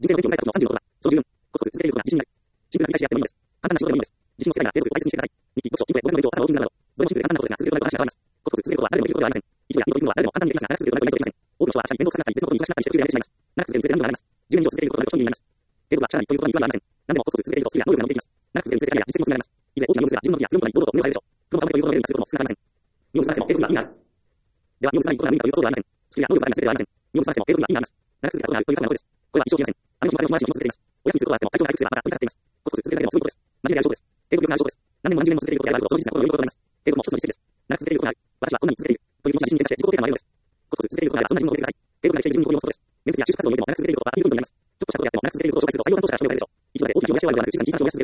人生の勉強に書いたことの36は、その14、コツコツ続けることが自信になる。シンプルな繰り返しやってもいいのです。簡単な仕事でもいいのです。自信の世界が継続を大切にしてください。日記、読書、筋トレ、語学の勉強、朝のウォーキングなど、どれもシンプルで簡単なことですが、続けることは話が変わります。コツコツ続けることは誰でもできることではありません。以上やインドというのは誰でも簡単にできますが、長く続けることはできません。多くの人は明日に面倒くさかったり、別のことに忙しかったりして途中でやめてしまいます。長く続けるにつれて何度もなります。10年以上続けることがなると本人になります。継続は力にということに偽りはありません。何でもコツコツ続けるとスキルや能力が伸びていきます。長く続けるにつれてキャリア、実績も積められます。いずれ大きなニュースが自分の時や強いことに堂々と胸を張れるでしょう。プロの顔でということの目にすることも少なくありません。身を移さなくても継続が意味がある。では、身を移さないことが無理だということではありません。スキルや能力がないのは全てではありません。身を移さなくても継続が意味があります。長く続けたことがあるという過去のことです。これは一生消えません。あの日も彼の友達も続けています。お休みすることがあっても体調が回復すればまた取り掛かっています。コツコツ続けるだけでもすごいことです。真面目である証拠です。継続力のある証拠です。何年も何十年も続けることであると、その事実が心のよりどころになります。継続も一つの実績です。長く続ける力がある。私はこんなに続けている。という気持ちが自信に出して自己肯定感を得るのです。コツコツ続けることがあれば、そんな自分を肯定ください。継続ができている自分に誇りを持つことです。面接や就職活動においても長く続けることはアピールポイントになります。ちょっとしたことをやっても長く続けることを紹介すると採用担当者が証明されるでしょう。以上で大きな表彰はではなく、小さな実績を増やす